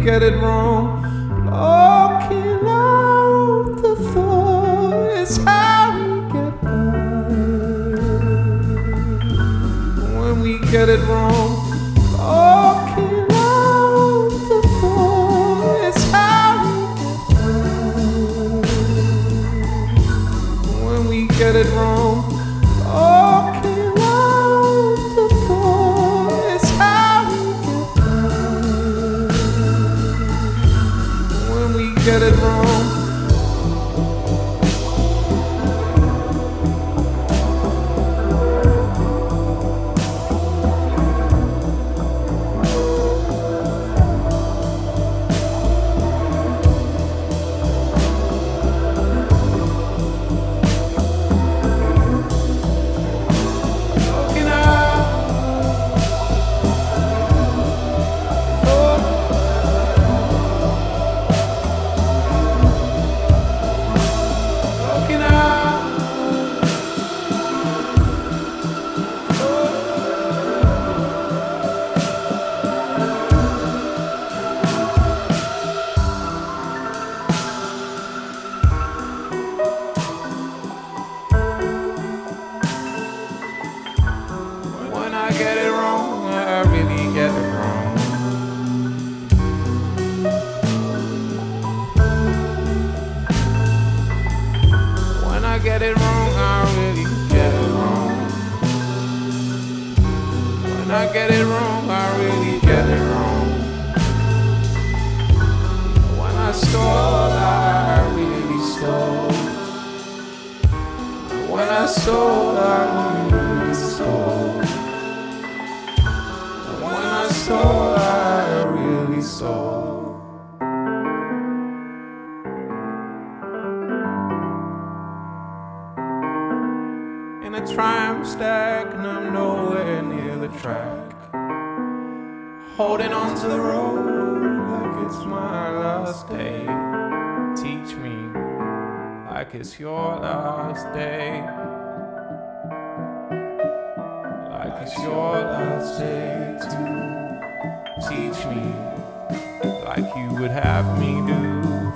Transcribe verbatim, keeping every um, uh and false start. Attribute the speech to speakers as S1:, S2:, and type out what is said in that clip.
S1: get it wrong. Blocking out the thought is how we get by. When we get it wrong, blocking out the thought is how we get by. When we get it wrong, blocking out the thought is how we get by. When we get it wrong. When I get it wrong, I really get it wrong. When I get it wrong, I really get it wrong. When I get it wrong, I really get it wrong. When I stall, I really stall. When I stall, I really stall. When I stall, I really stall. In a Triumph stack, and I'm nowhere near the track. Holding on to the road like it's my last day. Teach me like it's your last day. Like it's your last day to teach me like you would have me do.